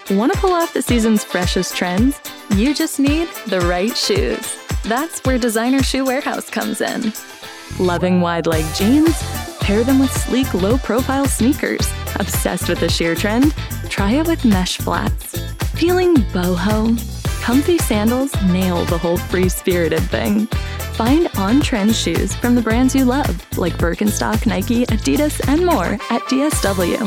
Want to pull off the season's freshest trends? You just need the right shoes. That's where Designer Shoe Warehouse comes in. Loving wide-leg jeans? Pair them with sleek, low-profile sneakers. Obsessed with the sheer trend? Try it with mesh flats. Feeling boho? Comfy sandals nail the whole free-spirited thing. Find on-trend shoes from the brands you love, like Birkenstock, Nike, Adidas, and more at DSW.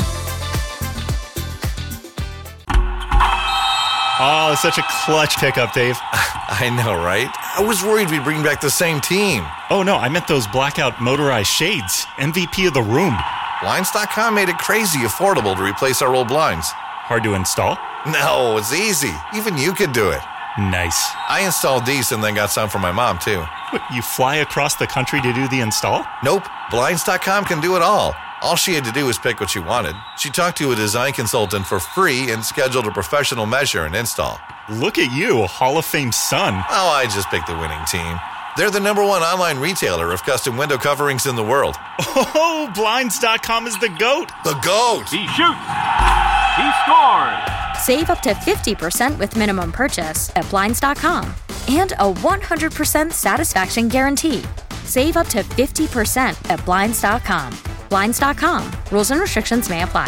Oh, such a clutch pickup, Dave. I know, right? I was worried we'd bring back the same team. Oh, no, I meant those blackout motorized shades. MVP of the room. Blinds.com made it crazy affordable to replace our old blinds. Hard to install? No, it's easy. Even you could do it. Nice. I installed these and then got some for my mom, too. What, you fly across the country to do the install? Nope. Blinds.com can do it all. All she had to do was pick what she wanted. She talked to a design consultant for free and scheduled a professional measure and install. Look at you, a Hall of Fame son. Oh, I just picked the winning team. They're the #1 online retailer of custom window coverings in the world. Oh, Blinds.com is the GOAT. The GOAT! He shoots. He scores. Save up to 50% with minimum purchase at Blinds.com. And a 100% satisfaction guarantee. Save up to 50% at Blinds.com. Blinds.com. Rules and restrictions may apply.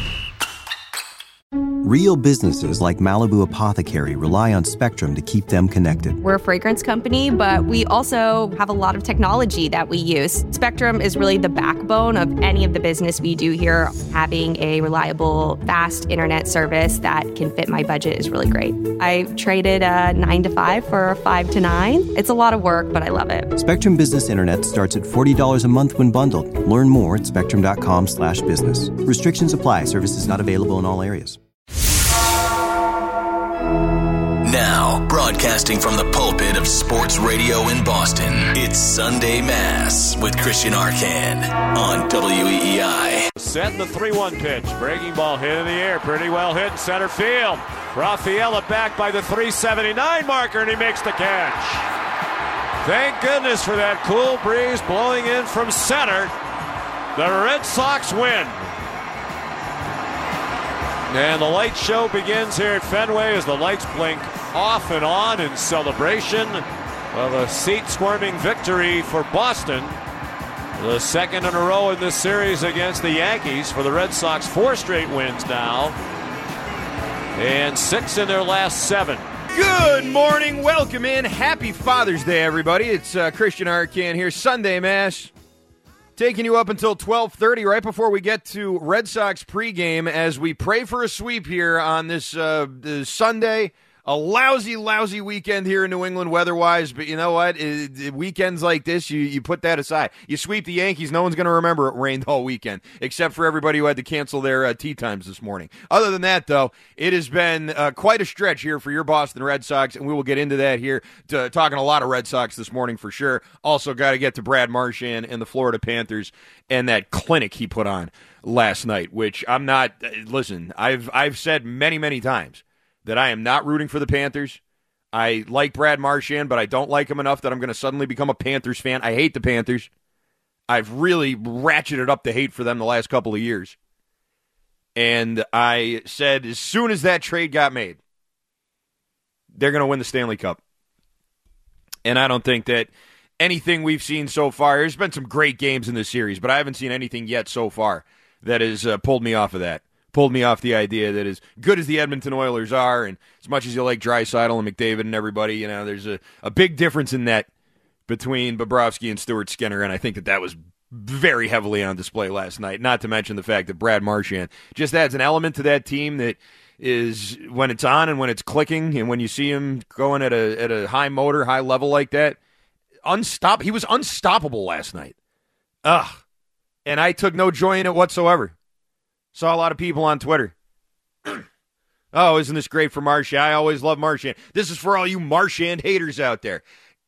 Real businesses like Malibu Apothecary rely on Spectrum to keep them connected. We're a fragrance company, but we also have a lot of technology that we use. Spectrum is really the backbone of any of the business we do here. Having a reliable, fast internet service that can fit my budget is really great. I traded a 9 to 5 for a 5 to 9. It's a lot of work, but I love it. Spectrum Business Internet starts at $40 a month when bundled. Learn more at spectrum.com/business. Restrictions apply. Services not available in all areas. Now, broadcasting from the pulpit of sports radio in Boston, it's Sunday Mass with Christian Arcand on WEEI. Set the 3-1 pitch. Breaking ball hit in the air. Pretty well hit in center field. Rafaela back by the 379 marker, and he makes the catch. Thank goodness for that cool breeze blowing in from center. The Red Sox win. And the light show begins here at Fenway as the lights blink off and on in celebration of a seat-squirming victory for Boston. The second in a row in this series against the Yankees for the Red Sox. 4 straight wins now. And 6 in their last 7. Good morning. Welcome in. Happy Father's Day, everybody. It's Christian Arcand here. Sunday Mass. Taking you up until 12:30, right before we get to Red Sox pregame, as we pray for a sweep here on this Sunday. A lousy weekend here in New England weather-wise, but you know what? Weekends like this, you put that aside. You sweep the Yankees, no one's going to remember it rained all weekend, except for everybody who had to cancel their tee times this morning. Other than that, though, it has been quite a stretch here for your Boston Red Sox, and we will get into that here, talking a lot of Red Sox this morning for sure. Also got to get to Brad Marchand and the Florida Panthers and that clinic he put on last night, which I'm not – listen, I've said many times that I am not rooting for the Panthers. I like Brad Marchand, but I don't like him enough that I'm going to suddenly become a Panthers fan. I hate the Panthers. I've really ratcheted up the hate for them the last couple of years. And I said as soon as that trade got made, they're going to win the Stanley Cup. And I don't think that anything we've seen so far, there's been some great games in this series, but I haven't seen anything yet so far that has pulled me off of that. Pulled me off the idea that as good as the Edmonton Oilers are, and as much as you like Draisaitl and McDavid and everybody, you know, there's a big difference in net between Bobrovsky and Stuart Skinner, and I think that was very heavily on display last night, not to mention the fact that Brad Marchand just adds an element to that team that is, when it's on and when it's clicking, and when you see him going at a high motor, high level like that, he was unstoppable last night. And I took no joy in it whatsoever. Saw a lot of people on Twitter. Oh, isn't this great for Marchand? I always love Marchand. This is for all you Marchand haters out there.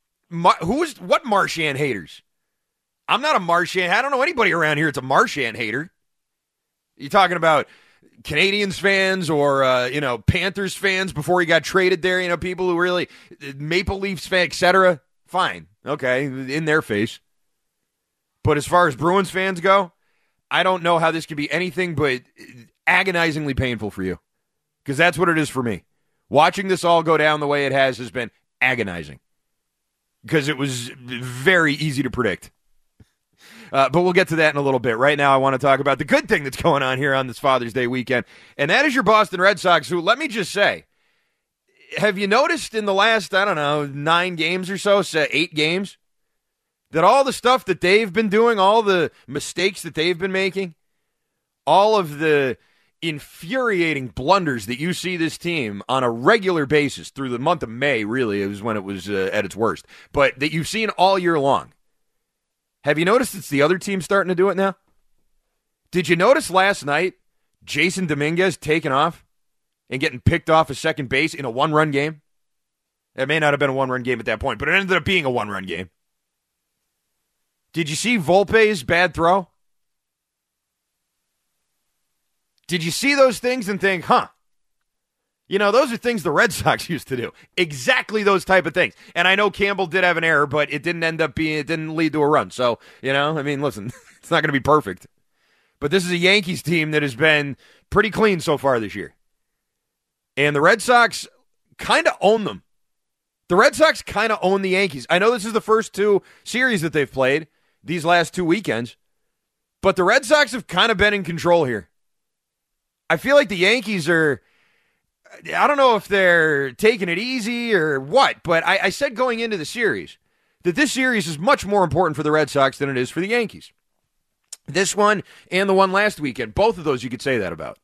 What Marchand haters? I'm not a Marchand. I don't know anybody around here that's a Marchand hater. You talking about Canadians fans or Panthers fans before he got traded there? People who really Maple Leafs fans, etc. Fine, okay, in their face. But as far as Bruins fans go, I don't know how this could be anything but agonizingly painful for you. because that's what it is for me. Watching this all go down the way it has been agonizing because it was very easy to predict. But we'll get to that in a little bit. Right now, I want to talk about the good thing that's going on here on this Father's Day weekend, and that is your Boston Red Sox, who, let me just say, have you noticed in the last, 9 games or so, 8 games, that all the stuff that they've been doing, all the mistakes that they've been making, all of the infuriating blunders that you see this team on a regular basis through the month of May, really, is when it was at its worst, but that you've seen all year long. Have you noticed it's the other team starting to do it now? Did you notice last night Jason Dominguez taking off and getting picked off at second base in a one-run game? It may not have been a one-run game at that point, but it ended up being a one-run game. Did you see Volpe's bad throw? Did you see those things and think, those are things the Red Sox used to do. Exactly those type of things. And I know Campbell did have an error, but it didn't lead to a run. So, listen, it's not going to be perfect. But this is a Yankees team that has been pretty clean so far this year. And the Red Sox kind of own them. The Red Sox kind of own the Yankees. I know this is the first 2 series that they've played, these last 2 weekends, but the Red Sox have kind of been in control here. I feel like the Yankees are, I don't know if they're taking it easy or what, but I said going into the series that this series is much more important for the Red Sox than it is for the Yankees. This one and the one last weekend, both of those you could say that about.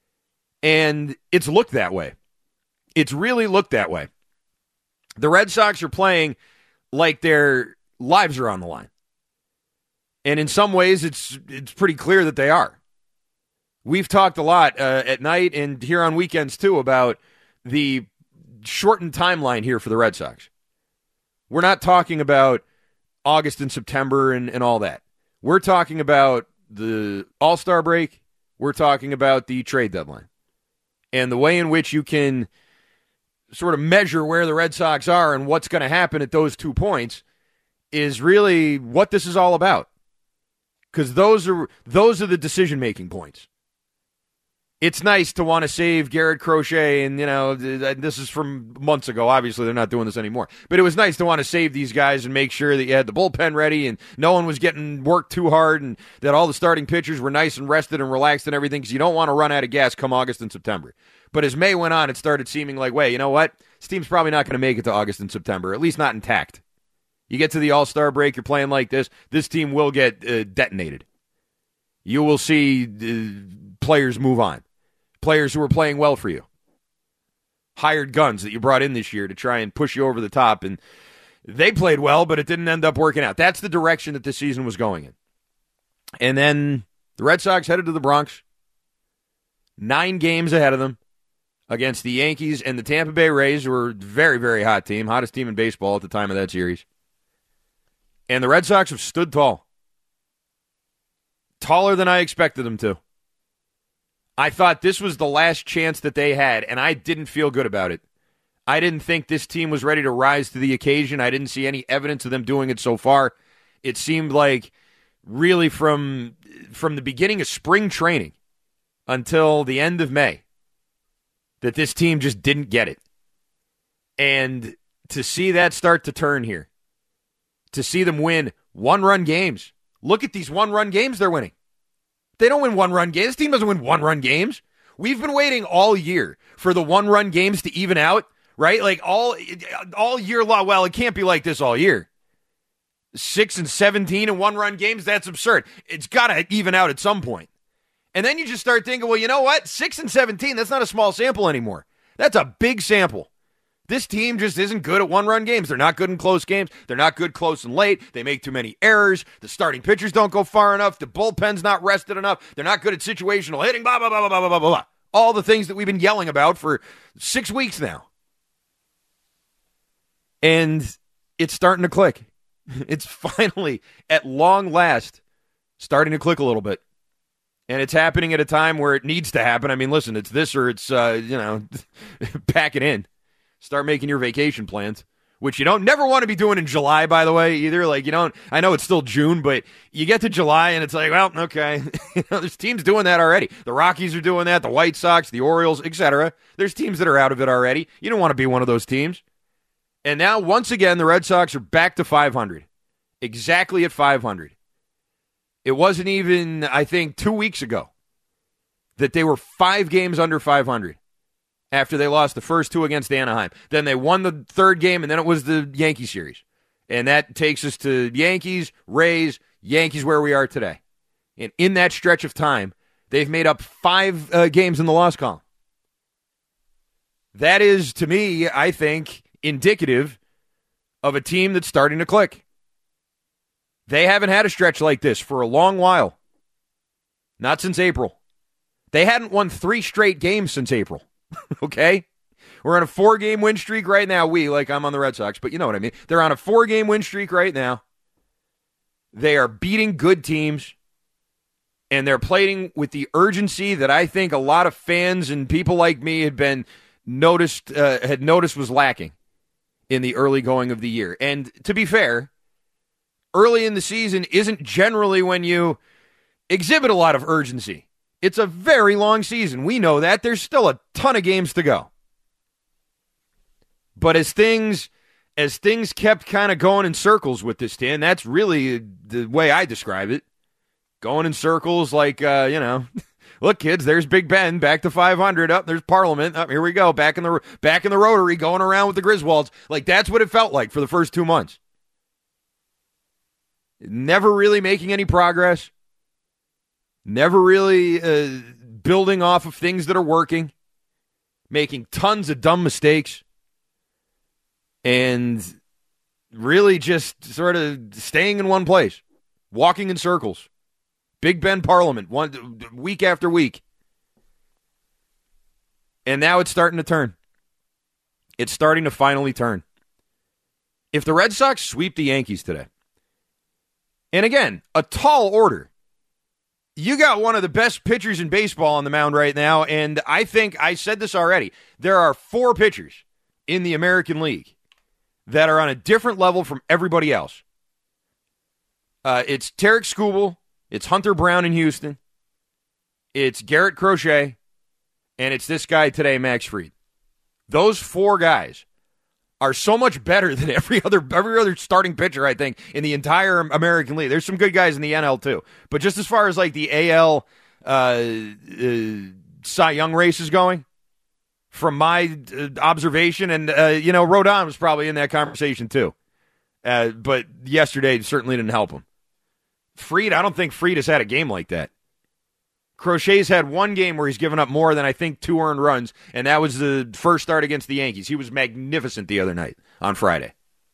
And it's looked that way. It's really looked that way. The Red Sox are playing like their lives are on the line. And in some ways, it's pretty clear that they are. We've talked a lot at night and here on weekends, too, about the shortened timeline here for the Red Sox. We're not talking about August and September and all that. We're talking about the All-Star break. We're talking about the trade deadline. And the way in which you can sort of measure where the Red Sox are and what's going to happen at those 2 points is really what this is all about. Because those are the decision-making points. It's nice to want to save Garrett Crochet, and, this is from months ago. Obviously, they're not doing this anymore. But it was nice to want to save these guys and make sure that you had the bullpen ready and no one was getting worked too hard and that all the starting pitchers were nice and rested and relaxed and everything, because you don't want to run out of gas come August and September. But as May went on, it started seeming like, wait, you know what? This team's probably not going to make it to August and September, at least not intact. You get to the All-Star break, you're playing like this team will get detonated. You will see players move on. Players who are playing well for you. Hired guns that you brought in this year to try and push you over the top, and they played well, but it didn't end up working out. That's the direction that this season was going in. And then the Red Sox headed to the Bronx, 9 games ahead of them against the Yankees and the Tampa Bay Rays, who were a very, very hot team, hottest team in baseball at the time of that series. And the Red Sox have stood tall. Taller than I expected them to. I thought this was the last chance that they had, and I didn't feel good about it. I didn't think this team was ready to rise to the occasion. I didn't see any evidence of them doing it so far. It seemed like really from the beginning of spring training until the end of May that this team just didn't get it. And to see that start to turn here, to see them win one-run games. Look at these one-run games they're winning. They don't win one-run games. This team doesn't win one-run games. We've been waiting all year for the one-run games to even out, right? Like all year long. Well, it can't be like this all year. 6 and 17 in one-run games, that's absurd. It's got to even out at some point. And then you just start thinking, well, you know what? 6 and 17, that's not a small sample anymore. That's a big sample. This team just isn't good at one-run games. They're not good in close games. They're not good close and late. They make too many errors. The starting pitchers don't go far enough. The bullpen's not rested enough. They're not good at situational hitting, blah, blah, blah, blah, blah, blah, blah. All the things that we've been yelling about for 6 weeks now. And it's starting to click. It's finally, at long last, starting to click a little bit. And it's happening at a time where it needs to happen. I mean, listen, it's this or it's, pack it in. Start making your vacation plans. which you don't never want to be doing in July, by the way, either. Like, you don't, I know it's still June, but you get to July and it's like, well, okay. There's teams doing that already. The Rockies are doing that, the White Sox, the Orioles, etc. There's teams that are out of it already. You don't want to be one of those teams. And now, once again, the Red Sox are back to 500. Exactly at 500. It wasn't even, I think, 2 weeks ago that they were 5 games under 500. After they lost the first 2 against Anaheim. Then they won the 3rd game, and then it was the Yankee series. And that takes us to Yankees, Rays, Yankees where we are today. And in that stretch of time, they've made up 5 games in the loss column. That is, to me, I think, indicative of a team that's starting to click. They haven't had a stretch like this for a long while. Not since April. They hadn't won 3 straight games since April. Okay? We're on a 4-game win streak right now. I'm on the Red Sox, but you know what I mean. They're on a 4-game win streak right now. They are beating good teams, and they're playing with the urgency that I think a lot of fans and people like me had noticed was lacking in the early going of the year. And to be fair, early in the season isn't generally when you exhibit a lot of urgency. It's a very long season. We know that. There's still a ton of games to go. But as things kept kind of going in circles with this team, that's really the way I describe it. Going in circles like, look, kids, there's Big Ben, back to 500. Up, there's Parliament. Up, here we go, back in the Rotary, going around with the Griswolds. Like, that's what it felt like for the first 2 months. Never really making any progress. Never really building off of things that are working. Making tons of dumb mistakes. And really just sort of staying in one place. Walking in circles. Big Ben Parliament, week after week. And now it's starting to turn. It's starting to finally turn. If the Red Sox sweep the Yankees today, and again, a tall order, you got one of the best pitchers in baseball on the mound right now, and I think I said this already. There are 4 pitchers in the American League that are on a different level from everybody else. It's Tarik Skubal, it's Hunter Brown in Houston, it's Garrett Crochet, and it's this guy today, Max Fried. Those 4 guys are so much better than every other starting pitcher, I think, in the entire American League. There's some good guys in the NL, too. But just as far as, like, the AL Cy Young race is going, from my observation, and, Rodon was probably in that conversation, too. But yesterday certainly didn't help him. Fried, I don't think Fried has had a game like that. Crochet's had 1 game where he's given up more than, I think, 2 earned runs, and that was the first start against the Yankees. He was magnificent the other night on Friday.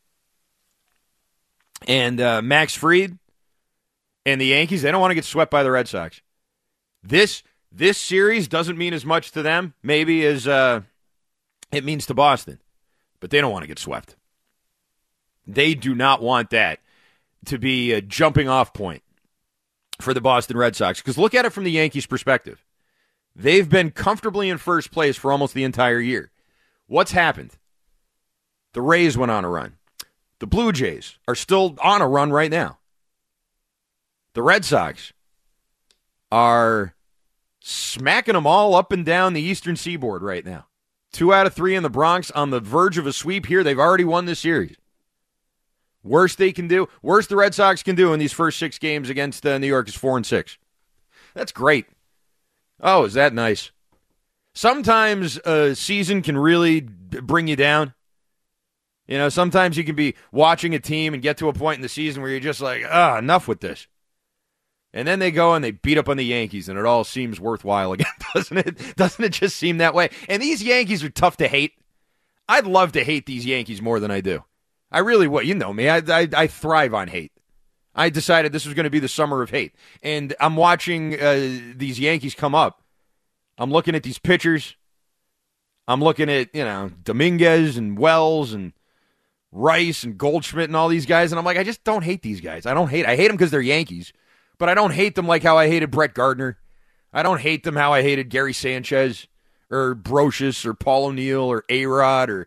And Max Fried and the Yankees, they don't want to get swept by the Red Sox. This series doesn't mean as much to them, maybe, as it means to Boston, but they don't want to get swept. They do not want that to be a jumping-off point for the Boston Red Sox. Because look at it from the Yankees' perspective. They've been comfortably in first place for almost the entire year. What's happened? The Rays went on a run. The Blue Jays are still on a run right now. The Red Sox are smacking them all up and down the eastern seaboard right now. 2 out of 3 in the Bronx, on the verge of a sweep here. They've already won this series. Worst the Red Sox can do in these first 6 games against New York is 4-6. That's great. Oh, is that nice? Sometimes a season can really bring you down. Sometimes you can be watching a team and get to a point in the season where you're just like, enough with this. And then they go and they beat up on the Yankees, and it all seems worthwhile again, doesn't it? Doesn't it just seem that way? And these Yankees are tough to hate. I'd love to hate these Yankees more than I do. I really would. You know me. I thrive on hate. I decided this was going to be the summer of hate. And I'm watching these Yankees come up. I'm looking at these pitchers. I'm looking at, Dominguez and Wells and Rice and Goldschmidt and all these guys. And I'm like, I just don't hate these guys. I hate them because they're Yankees. But I don't hate them like how I hated Brett Gardner. I don't hate them how I hated Gary Sanchez or Brocious or Paul O'Neill or A-Rod or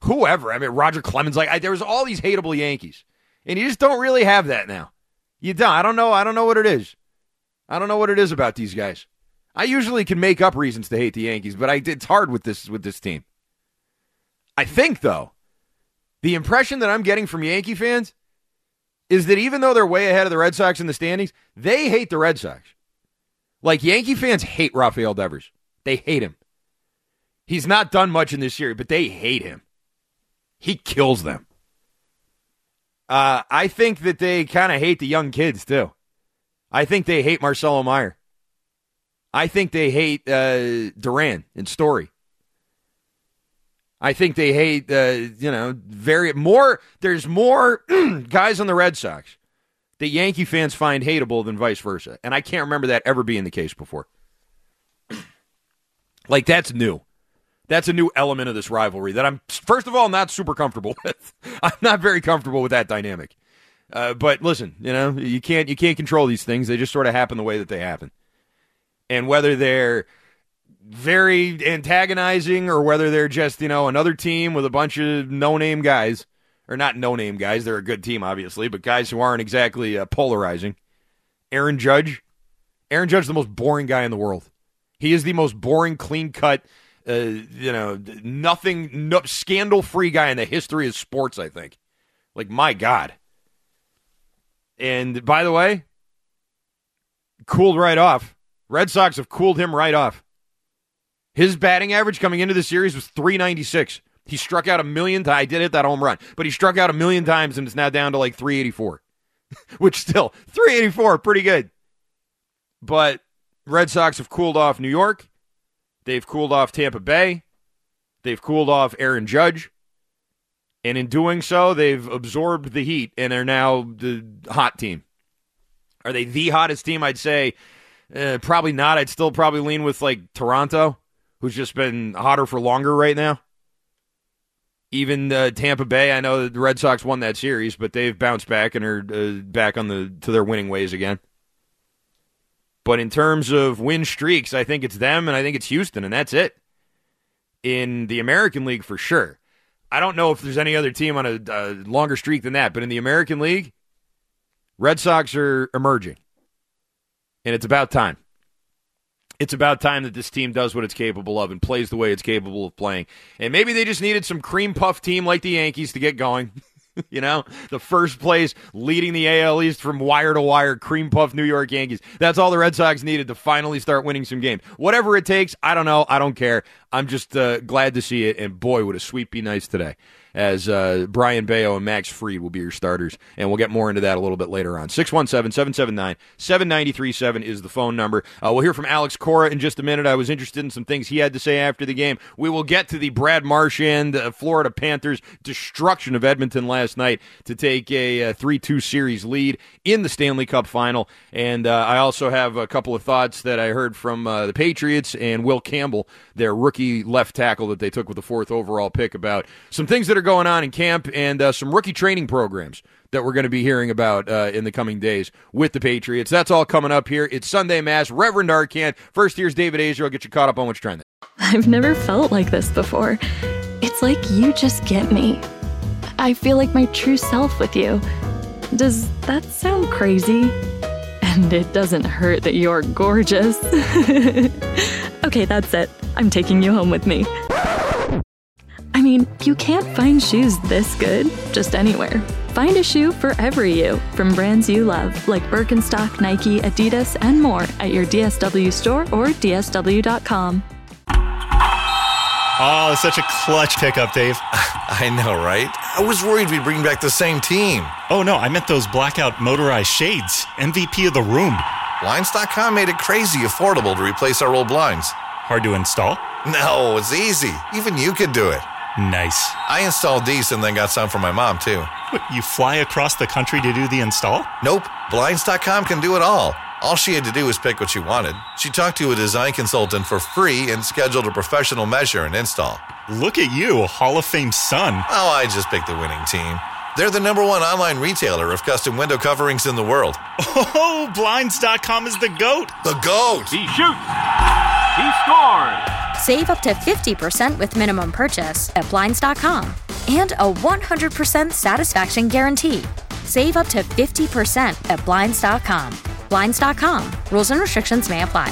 whoever. I mean, Roger Clemens. There was all these hateable Yankees, and you just don't really have that now. You don't. I don't know what it is. I don't know what it is about these guys. I usually can make up reasons to hate the Yankees, but it's hard with this team. I think, though, the impression that I'm getting from Yankee fans is that even though they're way ahead of the Red Sox in the standings, they hate the Red Sox. Like, Yankee fans hate Rafael Devers. They hate him. He's not done much in this series, but they hate him. He kills them. I think that they kind of hate the young kids, too. I think they hate Marcelo Meyer. I think they hate Duran and Story. I think they hate, there's more guys on the Red Sox that Yankee fans find hateable than vice versa. And I can't remember that ever being the case before. Like, that's new. That's a new element of this rivalry that I'm, first of all, not super comfortable with. I'm not very comfortable with that dynamic. But listen, you can't control these things. They just sort of happen the way that they happen. And whether they're very antagonizing or whether they're just, another team with a bunch of no-name guys, or not no-name guys, they're a good team, obviously, but guys who aren't exactly polarizing. Aaron Judge is the most boring guy in the world. He is the most boring, clean-cut, scandal-free guy in the history of sports, I think. Like, my God. And, by the way, cooled right off. Red Sox have cooled him right off. His batting average coming into the series was .396. He struck out 1 million times. I did hit that home run, but he struck out 1 million times, and it's now down to like .384, which still, .384, pretty good. But Red Sox have cooled off New York. They've cooled off Tampa Bay. They've cooled off Aaron Judge. And in doing so, they've absorbed the heat and are now the hot team. Are they the hottest team? I'd say probably not. I'd still probably lean with like Toronto, who's just been hotter for longer right now. Even Tampa Bay, I know the Red Sox won that series, but they've bounced back and are back to their winning ways again. But in terms of win streaks, I think it's them and I think it's Houston, and that's it. In the American League, for sure. I don't know if there's any other team on a longer streak than that, but in the American League, Red Sox are emerging. And it's about time. It's about time that this team does what it's capable of and plays the way it's capable of playing. And maybe they just needed some cream puff team like the Yankees to get going. The first place leading the AL East from wire to wire, cream puff New York Yankees. That's all the Red Sox needed to finally start winning some games. Whatever it takes, I don't know. I don't care. I'm just glad to see it. And boy, would a sweep be nice today, as Brian Bayo and Max Fried will be your starters. And we'll get more into that a little bit later on. 617-779-7937 is the phone number. We'll hear from Alex Cora in just a minute. I was interested in some things he had to say after the game. We will get to the Brad Marchand Florida Panthers destruction of Edmonton last night to take a 3-2 series lead in the Stanley Cup final. And I also have a couple of thoughts that I heard from the Patriots and Will Campbell, their rookie left tackle that they took with the 4th overall pick, about some things that are going on in camp and some rookie training programs that we're going to be hearing about in the coming days with the Patriots. That's all coming up here. It's Sunday Mass. Reverend Arcand. First, here's David Azer. I'll get you caught up on what's trending. I've never felt like this before. It's like you just get me. I feel like my true self with you. Does that sound crazy? And it doesn't hurt that you're gorgeous. Okay, that's it. I'm taking you home with me. I mean, you can't find shoes this good just anywhere. Find a shoe for every you from brands you love, like Birkenstock, Nike, Adidas, and more at your DSW store or DSW.com. Oh, it's such a clutch pickup, Dave. I know, right? I was worried we'd bring back the same team. Oh, no, I meant those blackout motorized shades. MVP of the room. Blinds.com made it crazy affordable to replace our old blinds. Hard to install? No, it's easy. Even you could do it. Nice. I installed these and then got some for my mom, too. What, you fly across the country to do the install? Nope. Blinds.com can do it all. All she had to do was pick what she wanted. She talked to a design consultant for free and scheduled a professional measure and install. Look at you, Hall of Fame son. Oh, I just picked the winning team. They're the #1 online retailer of custom window coverings in the world. Oh, Blinds.com is the GOAT. The GOAT! He shoots. He scores. Save up to 50% with minimum purchase at Blinds.com. and a 100% satisfaction guarantee. Save up to 50% at Blinds.com. Blinds.com. Rules and restrictions may apply.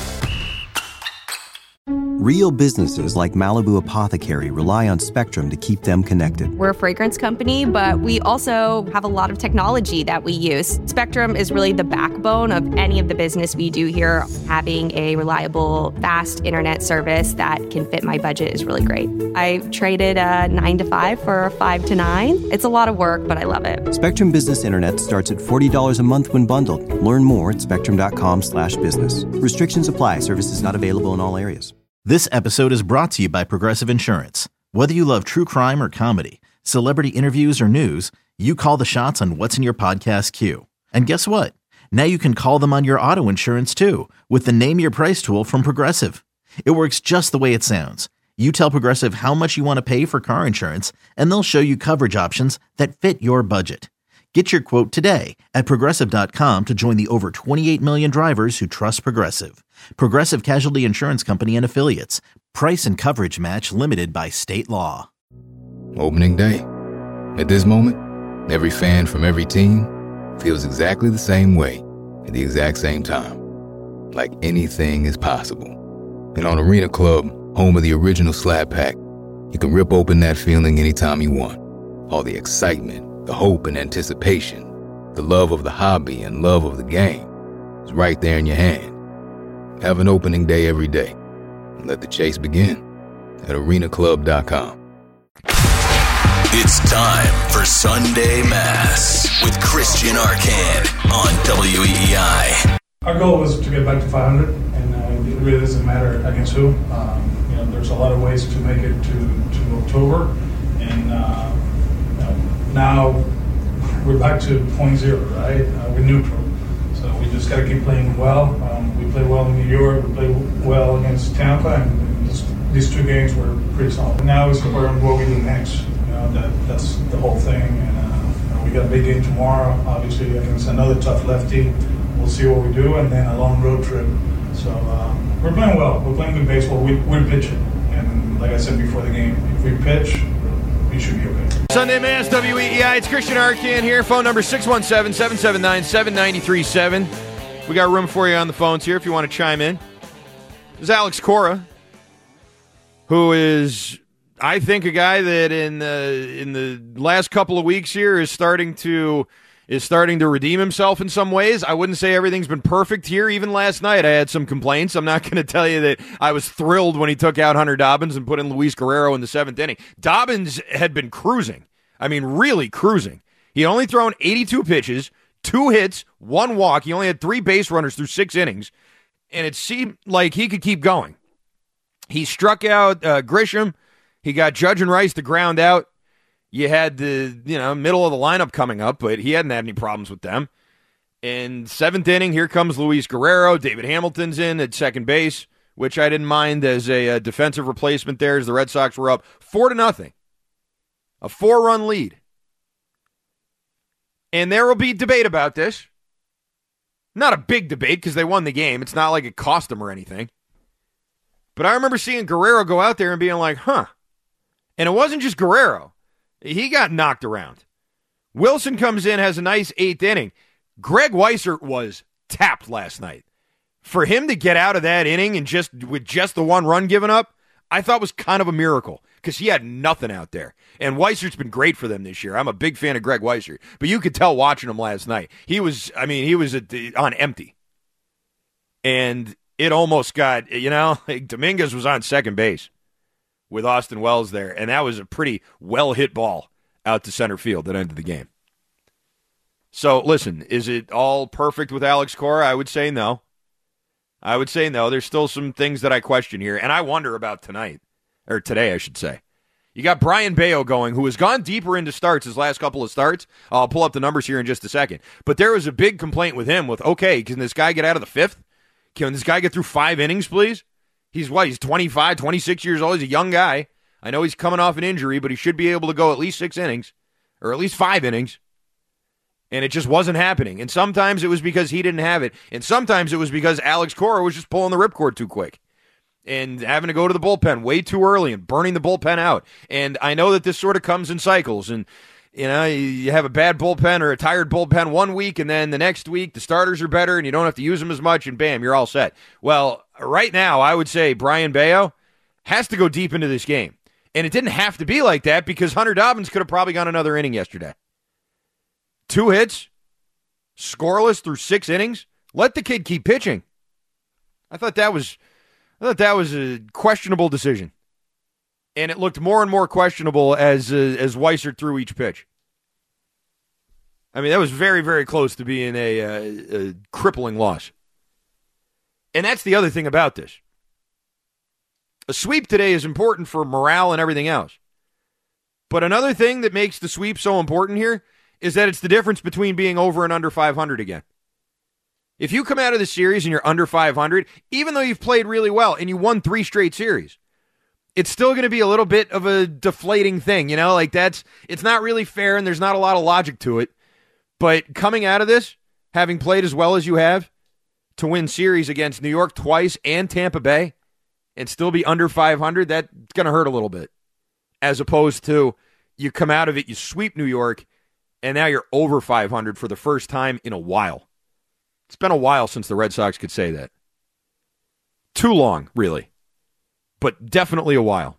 Real businesses like Malibu Apothecary rely on Spectrum to keep them connected. We're a fragrance company, but we also have a lot of technology that we use. Spectrum is really the backbone of any of the business we do here. Having a reliable, fast internet service that can fit my budget is really great. I traded a 9 to 5 for a 5 to 9. It's a lot of work, but I love it. Spectrum Business Internet starts at $40 a month when bundled. Learn more at spectrum.com/business. Restrictions apply. Services not available in all areas. This episode is brought to you by Progressive Insurance. Whether you love true crime or comedy, celebrity interviews or news, you call the shots on what's in your podcast queue. And guess what? Now you can call them on your auto insurance too with the Name Your Price tool from Progressive. It works just the way it sounds. You tell Progressive how much you want to pay for car insurance, and they'll show you coverage options that fit your budget. Get your quote today at Progressive.com to join the over 28 million drivers who trust Progressive. Progressive Casualty Insurance Company and Affiliates. Price and coverage match limited by state law. Opening day. At this moment, every fan from every team feels exactly the same way at the exact same time. Like anything is possible. And on Arena Club, home of the original Slap Pack, you can rip open that feeling anytime you want. All the excitement, the hope and anticipation, the love of the hobby and love of the game is right there in your hand. Have an opening day every day and let the chase begin at arenaclub.com. It's time for Sunday Mass with Christian Arcand on WEEI. Our goal was to get back to 500, and it really doesn't matter against who. There's a lot of ways to make it to October, and now we're back to 0.0, right? We're neutral. So we just got to keep playing well. We played well in New York. We played well against Tampa, and these two games were pretty solid. Now it's important what we do next. That's the whole thing. And we got a big game tomorrow, obviously against another tough lefty. We'll see what we do, and then a long road trip. So we're playing well. We're playing good baseball. We're pitching, and like I said before the game, if we pitch, we should be okay. Sunday Mass, WEEI. It's Christian Arcand here. Phone number 617-779-7937. We got room for you on the phones here if you want to chime in. There's Alex Cora, who is, I think, a guy that in the last couple of weeks here is starting to redeem himself in some ways. I wouldn't say everything's been perfect here. Even last night I had some complaints. I'm not going to tell you that I was thrilled when he took out Hunter Dobbins and put in Luis Guerrero in the 7th inning. Dobbins had been cruising. I mean, really cruising. He had only thrown 82 pitches, 2 hits, 1 walk. He only had 3 base runners through 6 innings, and it seemed like he could keep going. He struck out Grisham. He got Judge and Rice to ground out. You had the middle of the lineup coming up, but he hadn't had any problems with them. In 7th inning, here comes Luis Guerrero. David Hamilton's in at second base, which I didn't mind as a defensive replacement there as the Red Sox were up 4-0. A 4-run lead. And there will be debate about this. Not a big debate because they won the game. It's not like it cost them or anything. But I remember seeing Guerrero go out there and being like, huh. And it wasn't just Guerrero. He got knocked around. Wilson comes in, has a nice 8th inning. Greg Weissert was tapped last night. For him to get out of that inning and with just the 1 run given up, I thought was kind of a miracle because he had nothing out there. And Weissert's been great for them this year. I'm a big fan of Greg Weissert. But you could tell watching him last night. He was on empty. And it almost got, Dominguez was on second base with Austin Wells there, and that was a pretty well-hit ball out to center field that ended the game. So, listen, is it all perfect with Alex Cora? I would say no. There's still some things that I question here, and I wonder about today, I should say. You got Brian Bayo going, who has gone deeper into starts his last couple of starts. I'll pull up the numbers here in just a second. But there was a big complaint with him okay, can this guy get out of the 5th? Can this guy get through 5 innings, please? He's 25, 26 years old. He's a young guy. I know he's coming off an injury, but he should be able to go at least 6 innings, or at least 5 innings. And it just wasn't happening. And sometimes it was because he didn't have it. And sometimes it was because Alex Cora was just pulling the ripcord too quick. and having to go to the bullpen way too early and burning the bullpen out. And I know that this sort of comes in cycles, and you have a bad bullpen or a tired bullpen one week, and then the next week the starters are better and you don't have to use them as much, and bam, you're all set. Well, right now I would say Brian Bayo has to go deep into this game. And it didn't have to be like that because Hunter Dobbins could have probably gone another inning yesterday. 2 hits, scoreless through 6 innings. Let the kid keep pitching. I thought that was a questionable decision. And it looked more and more questionable as Weissert threw each pitch. I mean, that was very, very close to being a crippling loss. And that's the other thing about this. A sweep today is important for morale and everything else. But another thing that makes the sweep so important here is that it's the difference between being over and under 500 again. If you come out of the series and you're under 500, even though you've played really well and you won 3 straight series, it's still going to be a little bit of a deflating thing, it's not really fair and there's not a lot of logic to it. But coming out of this, having played as well as you have, to win series against New York twice and Tampa Bay, and still be under 500, that's going to hurt a little bit. As opposed to you come out of it, you sweep New York, and now you're over 500 for the first time in a while. It's been a while since the Red Sox could say that. Too long, really. But definitely a while.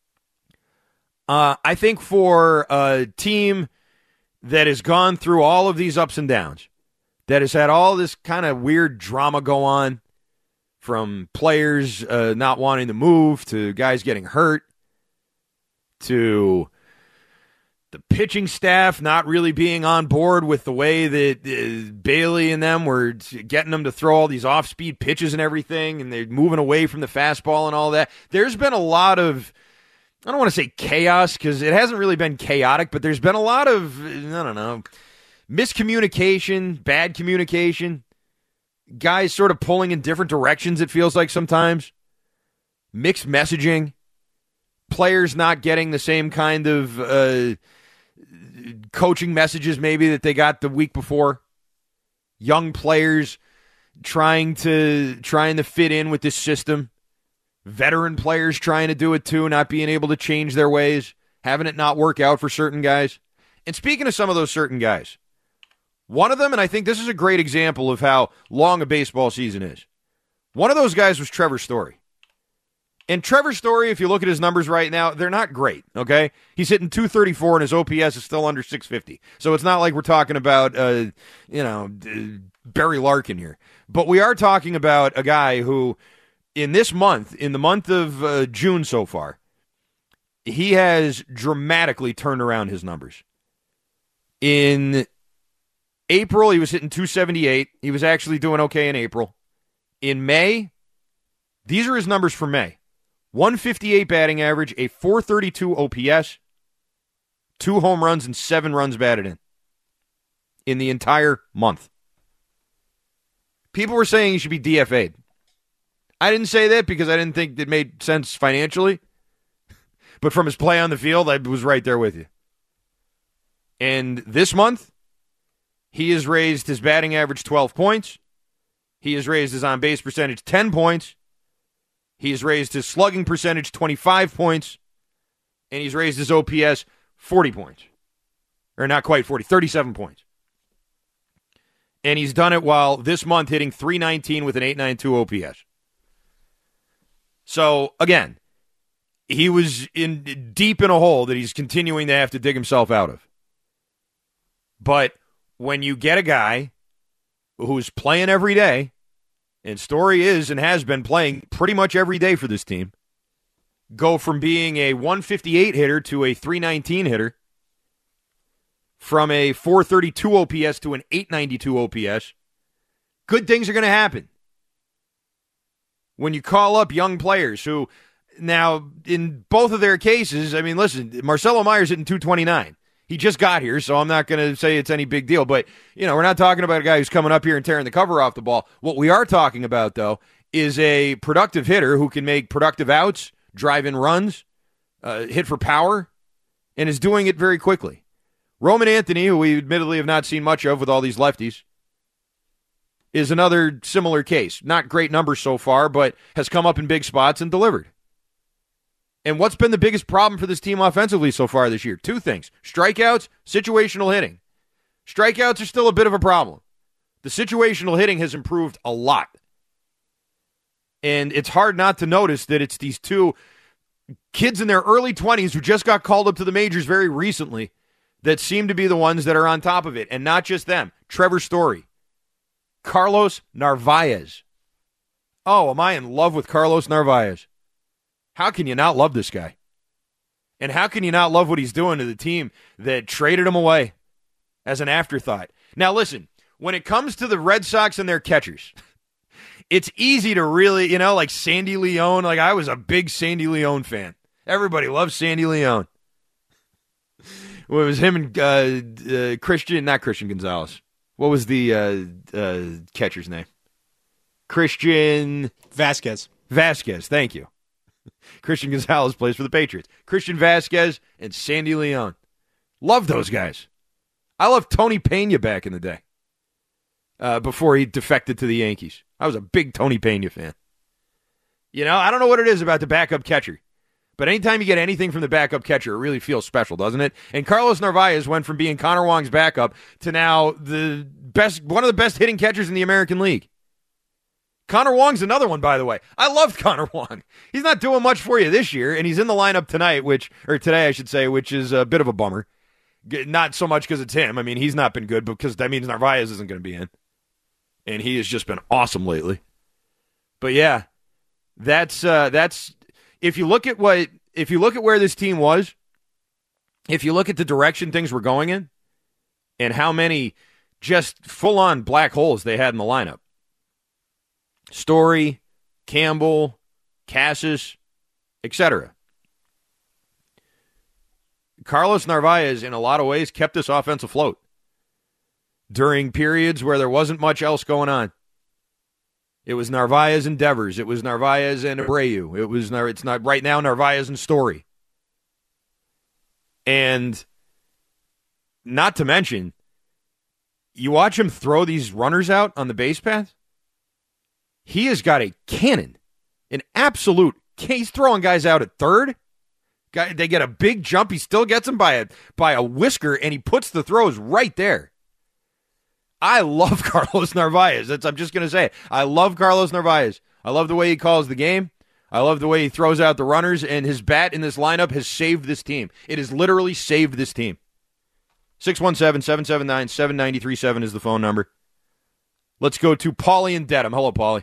I think for a team that has gone through all of these ups and downs, that has had all this kind of weird drama go on, from players not wanting to move, to guys getting hurt, to the pitching staff not really being on board with the way that Bailey and them were getting them to throw all these off-speed pitches and everything, and they're moving away from the fastball and all that. There's been a lot of, I don't want to say chaos, because it hasn't really been chaotic, but there's been a lot of, miscommunication, bad communication. Guys sort of pulling in different directions, it feels like sometimes. Mixed messaging. Players not getting the same kind of coaching messages maybe that they got the week before. Young players trying to fit in with this system. Veteran players trying to do it too, not being able to change their ways. Having it not work out for certain guys. And speaking of some of those certain guys, one of them, and I think this is a great example of how long a baseball season is. One of those guys was Trevor Story. And Trevor Story, if you look at his numbers right now, they're not great, okay? He's hitting .234 and his OPS is still under 650. So it's not like we're talking about, Barry Larkin here. But we are talking about a guy who, in this month, in the month of June so far, he has dramatically turned around his numbers. In April, he was hitting .278. He was actually doing okay in April. In May, these are his numbers for May. 158 batting average, a .432 OPS, 2 home runs and 7 runs batted in the entire month. People were saying he should be DFA'd. I didn't say that because I didn't think it made sense financially. But from his play on the field, I was right there with you. And this month, he has raised his batting average 12 points. He has raised his on-base percentage 10 points. He has raised his slugging percentage 25 points. And he's raised his OPS 40 points. Or not quite 40, 37 points. And he's done it while this month hitting .319 with an .892 OPS. So, again, he was deep in a hole that he's continuing to have to dig himself out of. But when you get a guy who's playing every day, and Story is and has been playing pretty much every day for this team, go from being a 158 hitter to a .319 hitter, from a .432 OPS to an .892 OPS, good things are going to happen. When you call up young players who, now, in both of their cases, I mean, listen, Marcelo Meyer's hitting .229. He just got here, so I'm not going to say it's any big deal. But, we're not talking about a guy who's coming up here and tearing the cover off the ball. What we are talking about, though, is a productive hitter who can make productive outs, drive in runs, hit for power, and is doing it very quickly. Roman Anthony, who we admittedly have not seen much of with all these lefties, is another similar case. Not great numbers so far, but has come up in big spots and delivered. And what's been the biggest problem for this team offensively so far this year? Two things. Strikeouts, situational hitting. Strikeouts are still a bit of a problem. The situational hitting has improved a lot. And it's hard not to notice that it's these two kids in their early 20s who just got called up to the majors very recently that seem to be the ones that are on top of it. And not just them. Trevor Story. Carlos Narvaez. Oh, am I in love with Carlos Narvaez? How can you not love this guy? And how can you not love what he's doing to the team that traded him away as an afterthought? Now, listen, when it comes to the Red Sox and their catchers, it's easy to really, like Sandy Leon. Like, I was a big Sandy Leon fan. Everybody loves Sandy Leon. Well, it was him and not Christian Gonzalez. What was the catcher's name? Christian Vasquez. Vasquez, thank you. Christian Gonzalez plays for the Patriots. Christian Vasquez and Sandy Leon. Love those guys. I loved Tony Pena back in the day. Before he defected to the Yankees. I was a big Tony Pena fan. I don't know what it is about the backup catcher. But anytime you get anything from the backup catcher, it really feels special, doesn't it? And Carlos Narvaez went from being Connor Wong's backup to now one of the best hitting catchers in the American League. Connor Wong's another one, by the way. I loved Connor Wong. He's not doing much for you this year, and he's in the lineup today, which is a bit of a bummer. Not so much because it's him. I mean, he's not been good, because that means Narvaez isn't going to be in. And he has just been awesome lately. But yeah, that's if you look at where this team was, if you look at the direction things were going in, and how many just full-on black holes they had in the lineup. Story, Campbell, Cassis, etc. Carlos Narvaez, in a lot of ways, kept this offense afloat during periods where there wasn't much else going on. It was Narvaez and Devers. It was Narvaez and Abreu. It's not right now Narvaez and Story. And not to mention, you watch him throw these runners out on the base path. He has got a cannon, an absolute. He's throwing guys out at third. They get a big jump. He still gets them by a whisker, and he puts the throws right there. I love Carlos Narvaez. I'm just going to say it. I love Carlos Narvaez. I love the way he calls the game. I love the way he throws out the runners, and his bat in this lineup has saved this team. It has literally saved this team. 617-779-7937 is the phone number. Let's go to Paulie and Dedham. Hello, Paulie.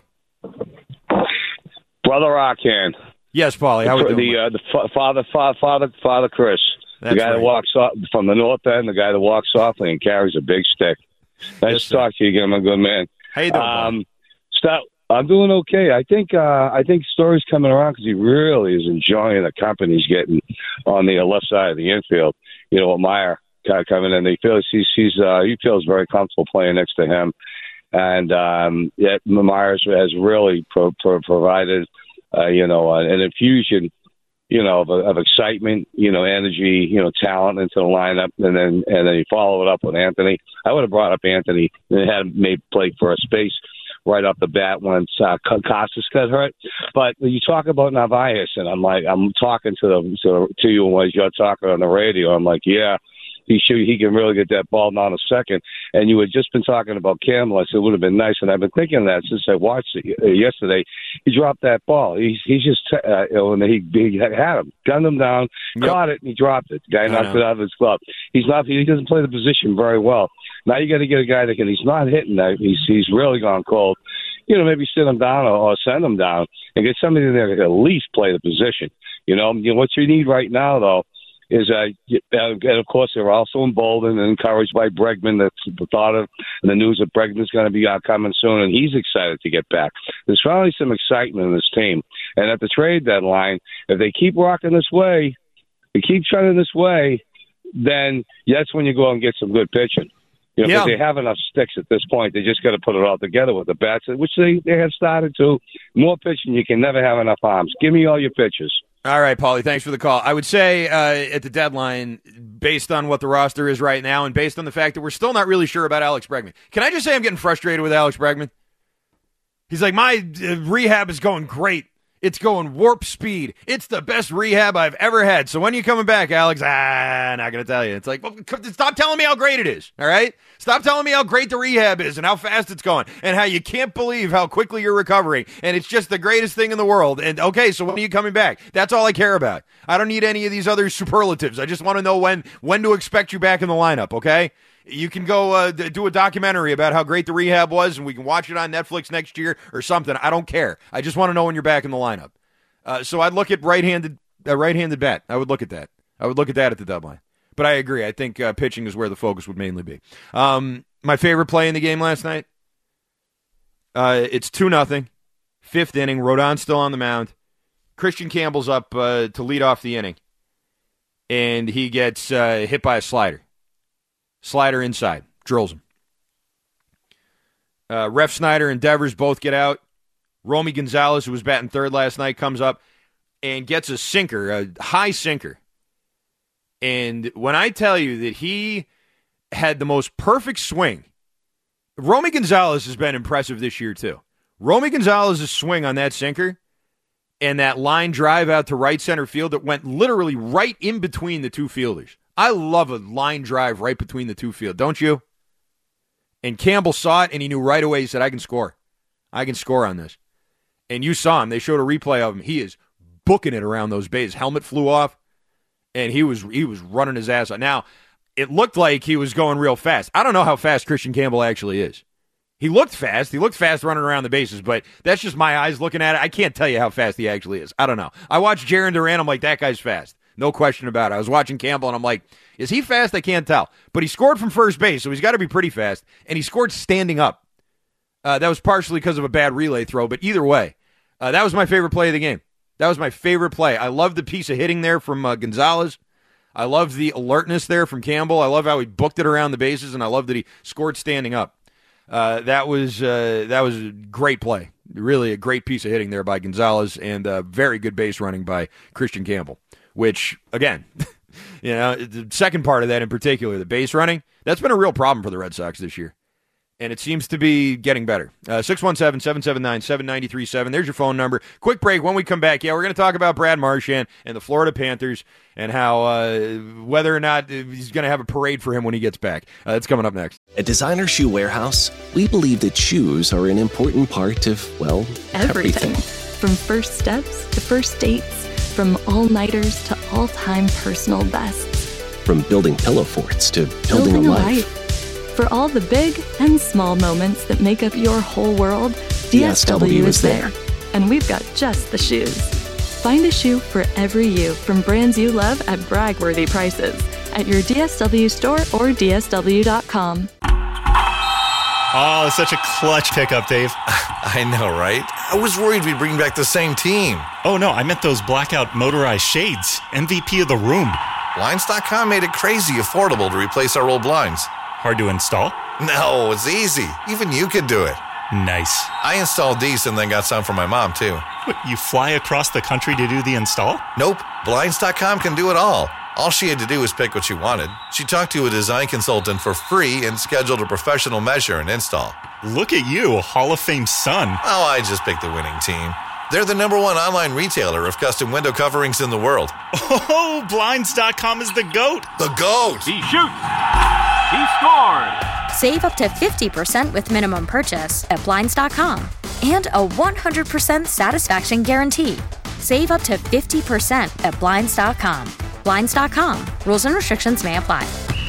Brother Arkan. Yes, Paulie. How are we doing? The Father Chris. That's the guy right. that walks off from the north end, the guy that walks softly and carries a big stick. Nice to talk to you again, my good man. How you doing, I'm doing okay. I think Story's coming around because he really is enjoying the company he's getting on the left side of the infield. With Meyer coming in, he feels very comfortable playing next to him. And Myers has really provided, an infusion, of excitement, energy, talent into the lineup, and then you follow it up with Anthony. I would have brought up Anthony and had him maybe play first base right off the bat once Casas got hurt. But you talk about Narvaez, and I'm talking to you as you're talking on the radio. I'm like, yeah. He can really get that ball down a second. And you had just been talking about Campbell. I said it would have been nice, and I've been thinking of that since I watched it yesterday. He dropped that ball. He's just and he had him, gunned him down, caught it, and he dropped it. The guy knocked it out of his glove. He doesn't play the position very well. Now you got to get a guy that can. He's not hitting that. He's really gone cold. Maybe sit him down or send him down and get somebody there that can at least play the position. What you need right now, though, is and of course they're also emboldened and encouraged by Bregman. That's the thought of and the news that Bregman's going to be coming soon, and he's excited to get back. There's finally some excitement in this team, and at the trade deadline, if they keep rocking this way, they keep trending this way, then that's when you go and get some good pitching. Because they have enough sticks at this point. They just got to put it all together with the bats, which they have started to. More pitching, you can never have enough arms. Give me all your pitches. All right, Paulie, thanks for the call. I would say at the deadline, based on what the roster is right now and based on the fact that we're still not really sure about Alex Bregman. Can I just say I'm getting frustrated with Alex Bregman? He's like, my rehab is going great. It's going warp speed. It's the best rehab I've ever had. So when are you coming back, Alex? Not going to tell you. It's like, well, stop telling me how great it is, all right? Stop telling me how great the rehab is and how fast it's going and how you can't believe how quickly you're recovering. And it's just the greatest thing in the world. And, okay, so when are you coming back? That's all I care about. I don't need any of these other superlatives. I just want to know when to expect you back in the lineup, okay? You can go do a documentary about how great the rehab was, and we can watch it on Netflix next year or something. I don't care. I just want to know when you're back in the lineup. So I'd look at right-handed bat. I would look at that. I would look at that at the deadline. But I agree. I think pitching is where the focus would mainly be. My favorite play in the game last night, it's 2-0, fifth inning. Rodon's still on the mound. Christian Campbell's up to lead off the inning, and he gets hit by a slider. Slider inside. Drills him. Ref Snyder and Devers both get out. Romy Gonzalez, who was batting third last night, comes up and gets a sinker, a high sinker. And when I tell you that he had the most perfect swing, Romy Gonzalez has been impressive this year too. Romy Gonzalez's swing on that sinker and that line drive out to right center field that went literally right in between the two fielders. I love a line drive right between the two field, don't you? And Campbell saw it, and he knew right away. He said, I can score. I can score on this. And you saw him. They showed a replay of him. He is booking it around those bases. Helmet flew off, and he was running his ass off. Now, it looked like he was going real fast. I don't know how fast Christian Campbell actually is. He looked fast. He looked fast running around the bases, but that's just my eyes looking at it. I can't tell you how fast he actually is. I don't know. I watched Jarren Duran. I'm like, that guy's fast. No question about it. I was watching Campbell, and I'm like, is he fast? I can't tell. But he scored from first base, so he's got to be pretty fast. And he scored standing up. That was partially because of a bad relay throw, but either way, that was my favorite play of the game. That was my favorite play. I love the piece of hitting there from Gonzalez. I love the alertness there from Campbell. I love how he booked it around the bases, and I love that he scored standing up. That was a great play. Really a great piece of hitting there by Gonzalez, and very good base running by Christian Campbell. Which, again, the second part of that in particular, the base running, that's been a real problem for the Red Sox this year. And it seems to be getting better. 617-779-7937. There's your phone number. Quick break. When we come back, we're going to talk about Brad Marchand and the Florida Panthers and how whether or not he's going to have a parade for him when he gets back. That's coming up next. At Designer Shoe Warehouse, we believe that shoes are an important part of, well, everything. From first steps to first dates. From all-nighters to all-time personal bests. From building pillow forts to building a life. For all the big and small moments that make up your whole world, DSW is there. And we've got just the shoes. Find a shoe for every you from brands you love at brag-worthy prices at your DSW store or DSW.com. Oh, such a clutch pickup, Dave. I know, right? I was worried we'd bring back the same team. Oh, no, I meant those blackout motorized shades. MVP of the room. Blinds.com made it crazy affordable to replace our old blinds. Hard to install? No, it's easy. Even you could do it. Nice. I installed these and then got some for my mom, too. What, you fly across the country to do the install? Nope. Blinds.com can do it all. All she had to do was pick what she wanted. She talked to a design consultant for free and scheduled a professional measure and install. Look at you, Hall of Fame son. Oh, I just picked the winning team. They're the #1 online retailer of custom window coverings in the world. Oh, Blinds.com is the GOAT. The GOAT. He shoots. He scores. Save up to 50% with minimum purchase at Blinds.com. And a 100% satisfaction guarantee. Save up to 50% at Blinds.com. Blinds.com. Rules and restrictions may apply.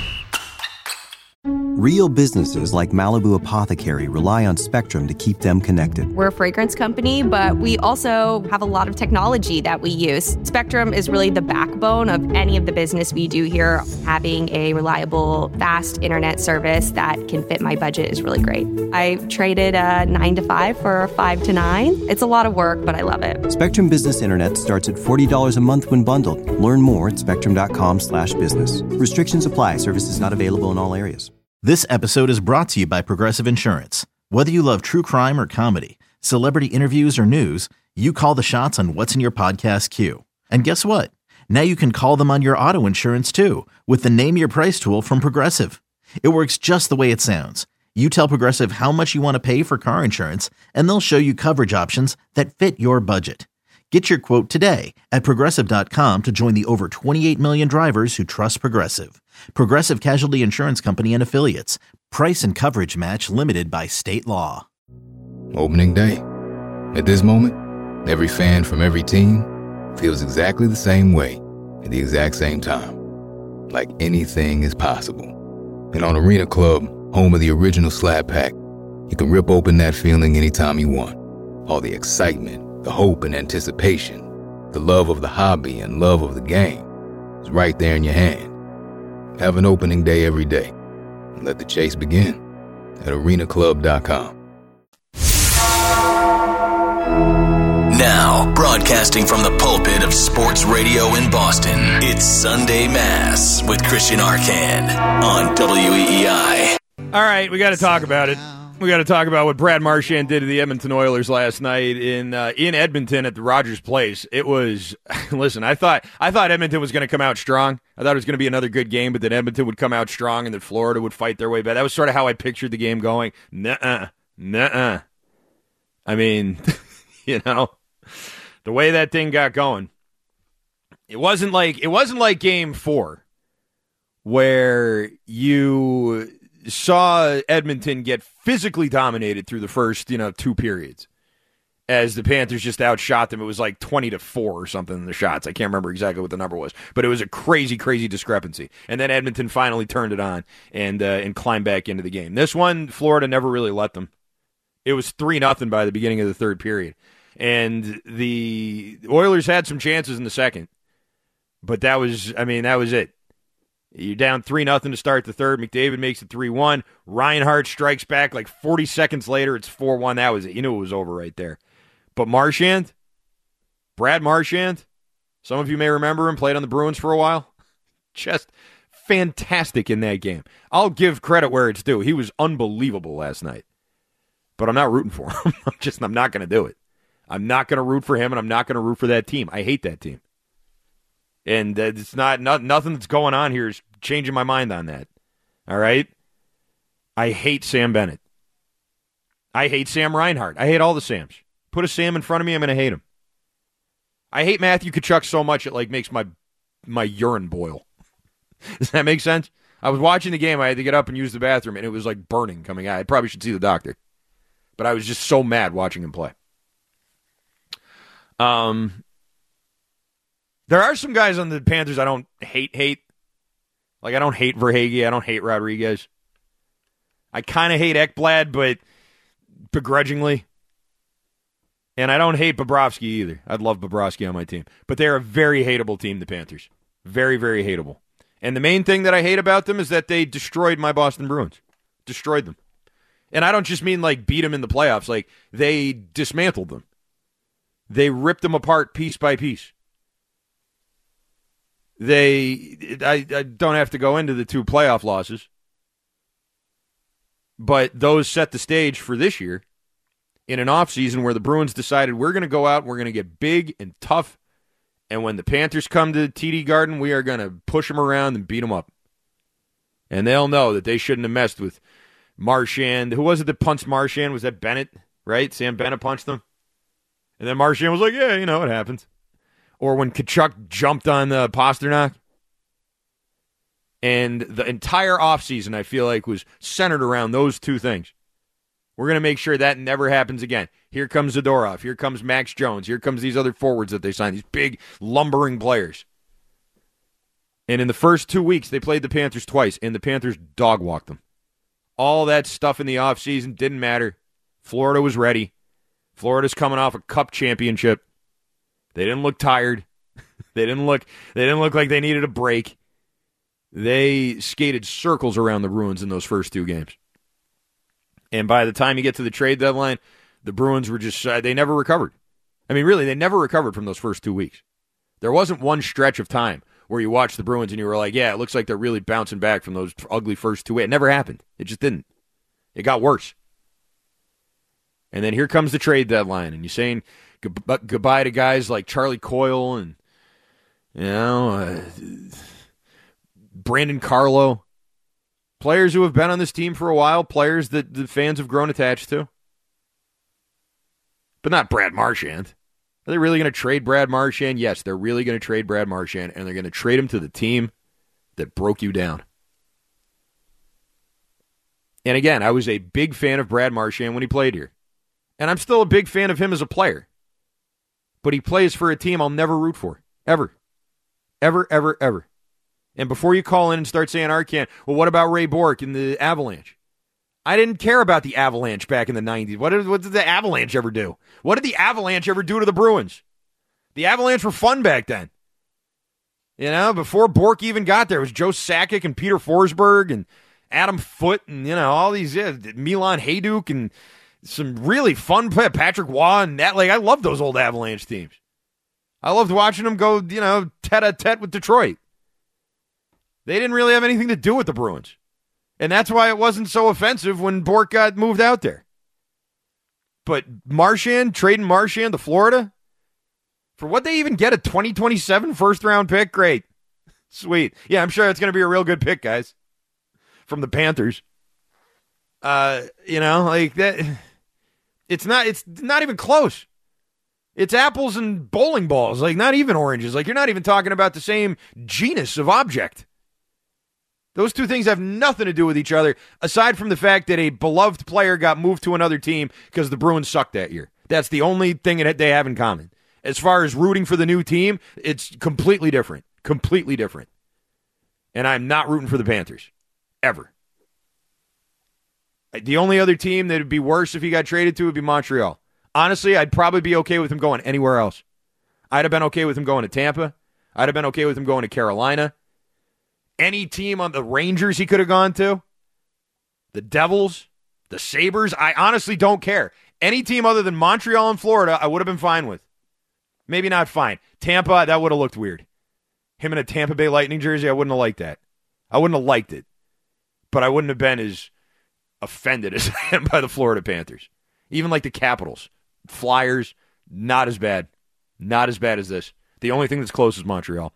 Real businesses like Malibu Apothecary rely on Spectrum to keep them connected. We're a fragrance company, but we also have a lot of technology that we use. Spectrum is really the backbone of any of the business we do here. Having a reliable, fast internet service that can fit my budget is really great. I traded a 9 to 5 for a 5 to 9. It's a lot of work, but I love it. Spectrum Business Internet starts at $40 a month when bundled. Learn more at spectrum.com/business. Restrictions apply. Services not available in all areas. This episode is brought to you by Progressive Insurance. Whether you love true crime or comedy, celebrity interviews or news, you call the shots on what's in your podcast queue. And guess what? Now you can call them on your auto insurance too with the Name Your Price tool from Progressive. It works just the way it sounds. You tell Progressive how much you want to pay for car insurance, and they'll show you coverage options that fit your budget. Get your quote today at Progressive.com to join the over 28 million drivers who trust Progressive. Progressive Casualty Insurance Company and Affiliates. Price and coverage match limited by state law. Opening day. At this moment, every fan from every team feels exactly the same way at the exact same time. Like anything is possible. And on Arena Club, home of the original Slab Pack, you can rip open that feeling anytime you want. All the excitement, the hope and anticipation, the love of the hobby and love of the game is right there in your hand. Have an opening day every day. And let the chase begin at arenaclub.com. Now, broadcasting from the pulpit of sports radio in Boston, it's Sunday Mass with Christian Arcand on WEEI. All right, we got to talk about it. We got to talk about what Brad Marchand did to the Edmonton Oilers last night in Edmonton at the Rogers Place. It was, listen, I thought Edmonton was going to come out strong. I thought it was going to be another good game, but that Edmonton would come out strong and that Florida would fight their way back. That was sort of how I pictured the game going. Nuh-uh. I mean, you know, the way that thing got going, it wasn't like Game 4 where you saw Edmonton get physically dominated through the first, 2 periods as the Panthers just outshot them. It was like 20-4 or something in the shots. I can't remember exactly what the number was, but it was a crazy, crazy discrepancy. And then Edmonton finally turned it on and climbed back into the game. This one, Florida never really let them. It was 3-0 by the beginning of the third period. And the Oilers had some chances in the second, but that was it. You're down 3-0 to start the third. McDavid makes it 3-1. Reinhart strikes back like 40 seconds later. It's 4-1. That was it. You knew it was over right there. But Brad Marchand, some of you may remember him, played on the Bruins for a while. Just fantastic in that game. I'll give credit where it's due. He was unbelievable last night. But I'm not rooting for him. I'm not going to do it. I'm not going to root for him, and I'm not going to root for that team. I hate that team. And it's nothing that's going on here is changing my mind on that. All right? I hate Sam Bennett. I hate Sam Reinhart. I hate all the Sams. Put a Sam in front of me, I'm going to hate him. I hate Matthew Tkachuk so much it makes my urine boil. Does that make sense? I was watching the game. I had to get up and use the bathroom, and it was like burning coming out. I probably should see the doctor. But I was just so mad watching him play. There are some guys on the Panthers I don't hate. Like, I don't hate Verhaeghe. I don't hate Rodriguez. I kind of hate Ekblad, but begrudgingly. And I don't hate Bobrovsky either. I'd love Bobrovsky on my team. But they're a very hateable team, the Panthers. Very, very hateable. And the main thing that I hate about them is that they destroyed my Boston Bruins. Destroyed them. And I don't just mean, beat them in the playoffs. They dismantled them. They ripped them apart piece by piece. I don't have to go into the 2 playoff losses, but those set the stage for this year in an offseason where the Bruins decided we're going to go out, we're going to get big and tough, and when the Panthers come to TD Garden, we are going to push them around and beat them up. And they'll know that they shouldn't have messed with Marchand. Who was it that punched Marchand? Was that Bennett, right? Sam Bennett punched them. And then Marchand was like, yeah, it happens. Or when Tkachuk jumped on Pasternak. And the entire offseason, I feel like, was centered around those 2 things. We're going to make sure that never happens again. Here comes Zadorov. Here comes Max Jones. Here comes these other forwards that they signed, these big, lumbering players. And in the first 2 weeks, they played the Panthers twice, and the Panthers dog-walked them. All that stuff in the offseason didn't matter. Florida was ready. Florida's coming off a cup championship. They didn't look tired. They didn't look like they needed a break. They skated circles around the Bruins in those first 2 games. And by the time you get to the trade deadline, the Bruins were just, they never recovered. I mean, really, they never recovered from those first 2 weeks. There wasn't one stretch of time where you watched the Bruins and you were like, yeah, it looks like they're really bouncing back from those ugly first 2 weeks. It never happened. It just didn't. It got worse. And then here comes the trade deadline, and you're saying goodbye to guys like Charlie Coyle and, Brandon Carlo, Players who have been on this team for a while, players that the fans have grown attached to. But not Brad Marchand. Are they really going to trade Brad Marchand? Yes, they're really going to trade Brad Marchand, and they're going to trade him to the team that broke you down. And again, I was a big fan of Brad Marchand when he played here. And I'm still a big fan of him as a player. But he plays for a team I'll never root for. Ever. Ever, ever, ever. And before you call in and start saying, Arcand, well, what about Ray Bourque and the Avalanche? I didn't care about the Avalanche back in the 90s. What did the Avalanche ever do? What did the Avalanche ever do to the Bruins? The Avalanche were fun back then. You know, before Bourque even got there, it was Joe Sakic and Peter Forsberg and Adam Foote and, you know, all these, Milan Hajduk and some really fun play, Patrick Waugh and that. Like, I loved those old Avalanche teams. I loved watching them go, you know, tete-a-tete with Detroit. They didn't really have anything to do with the Bruins. And that's why it wasn't so offensive when Bourque got moved out there. But Marchand, trading Marchand to Florida, for what they even get, a 2027 first-round pick? Great. Sweet. Yeah, I'm sure it's going to be a real good pick, guys, from the Panthers. You know, like that. It's not even close. It's apples and bowling balls, like not even oranges. Like you're not even talking about the same genus of object. Those two things have nothing to do with each other, aside from the fact that a beloved player got moved to another team because the Bruins sucked that year. That's the only thing that they have in common. As far as rooting for the new team, it's completely different. Completely different. And I'm not rooting for the Panthers. Ever. The only other team that would be worse if he got traded to would be Montreal. Honestly, I'd probably be okay with him going anywhere else. I'd have been okay with him going to Tampa. I'd have been okay with him going to Carolina. Any team on the Rangers he could have gone to. The Devils. The Sabres. I honestly don't care. Any team other than Montreal and Florida, I would have been fine with. Maybe not fine. Tampa, that would have looked weird. Him in a Tampa Bay Lightning jersey, I wouldn't have liked that. I wouldn't have liked it. But I wouldn't have been as offended as I am by the Florida Panthers. Even like the Capitals. Flyers, not as bad. Not as bad as this. The only thing that's close is Montreal.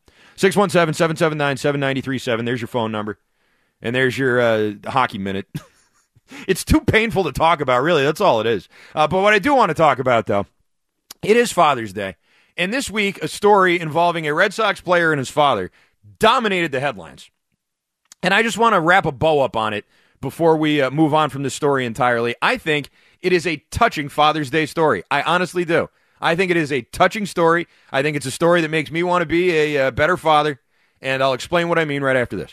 617-779-7937. There's your phone number. And there's your hockey minute. It's too painful to talk about, really. That's all it is. But what I do want to talk about, though, it is Father's Day. And this week, a story involving a Red Sox player and his father dominated the headlines. And I just want to wrap a bow up on it before we move on from this story entirely. I think it is a touching Father's Day story. I honestly do. I think it is a touching story. I think it's a story that makes me want to be a better father. And I'll explain what I mean right after this.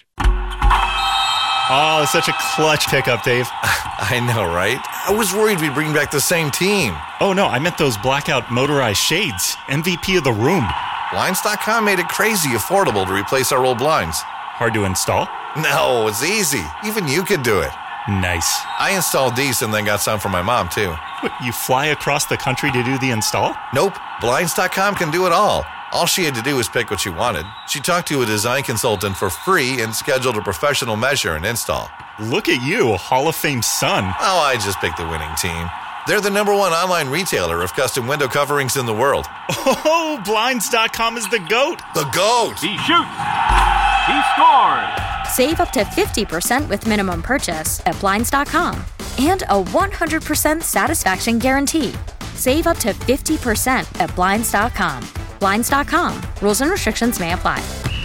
Oh, it's such a clutch pickup, Dave. I know, right? I was worried we'd bring back the same team. Oh, no, I meant those blackout motorized shades. MVP of the room. Blinds.com made it crazy affordable to replace our old blinds. Hard to install? No, it's easy. Even you could do it. Nice. I installed these and then got some for my mom, too. What, you fly across the country to do the install? Nope. Blinds.com can do it all. All she had to do was pick what she wanted. She talked to a design consultant for free and scheduled a professional measure and install. Look at you, Hall of Fame son. Oh, I just picked the winning team. They're the #1 online retailer of custom window coverings in the world. Oh, Blinds.com is the GOAT. The GOAT! He shoots. He scores. Save up to 50% with minimum purchase at Blinds.com. And a 100% satisfaction guarantee. Save up to 50% at Blinds.com. Blinds.com. Rules and restrictions may apply.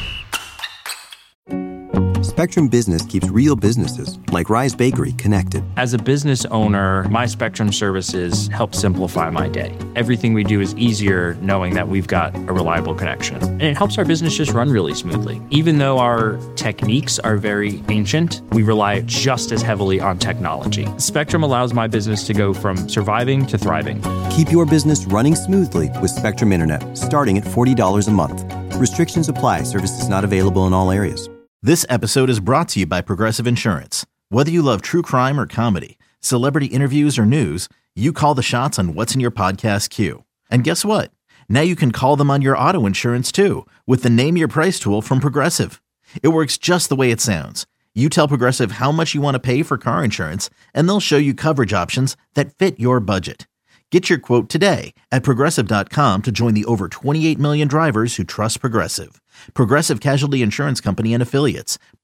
Spectrum Business keeps real businesses, like Rise Bakery, connected. As a business owner, my Spectrum services help simplify my day. Everything we do is easier knowing that we've got a reliable connection. And it helps our business just run really smoothly. Even though our techniques are very ancient, we rely just as heavily on technology. Spectrum allows my business to go from surviving to thriving. Keep your business running smoothly with Spectrum Internet, starting at $40 a month. Restrictions apply. Services not available in all areas. This episode is brought to you by Progressive Insurance. Whether you love true crime or comedy, celebrity interviews or news, you call the shots on what's in your podcast queue. And guess what? Now you can call them on your auto insurance too with the Name Your Price tool from Progressive. It works just the way it sounds. You tell Progressive how much you want to pay for car insurance, and they'll show you coverage options that fit your budget. Get your quote today at Progressive.com to join the over 28 million drivers who trust Progressive. Progressive Casualty Insurance Company and Affiliates.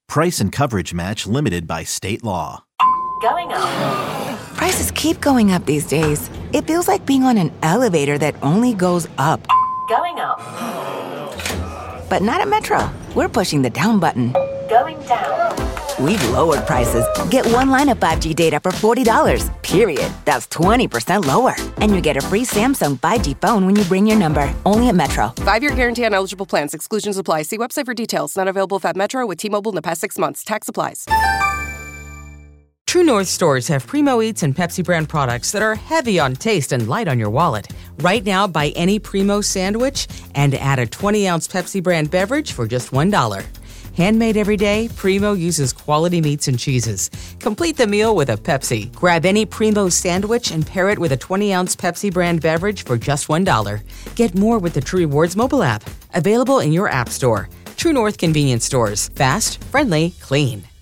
Price and coverage match limited by state law. Going up. Prices keep going up these days. It feels like being on an elevator that only goes up. Going up. But not at Metro. We're pushing the down button. Going down. We've lowered prices. Get one line of 5G data for $40, period. That's 20% lower. And you get a free Samsung 5G phone when you bring your number. Only at Metro. 5-year guarantee on eligible plans. Exclusions apply. See website for details. Not available at Metro with T-Mobile in the past 6 months. Tax applies. True North stores have Primo Eats and Pepsi brand products that are heavy on taste and light on your wallet. Right now, buy any Primo sandwich and add a 20-ounce Pepsi brand beverage for just $1. Handmade every day, Primo uses quality meats and cheeses. Complete the meal with a Pepsi. Grab any Primo sandwich and pair it with a 20-ounce Pepsi brand beverage for just $1. Get more with the True Rewards mobile app. Available in your app store. True North convenience stores. Fast, friendly, clean.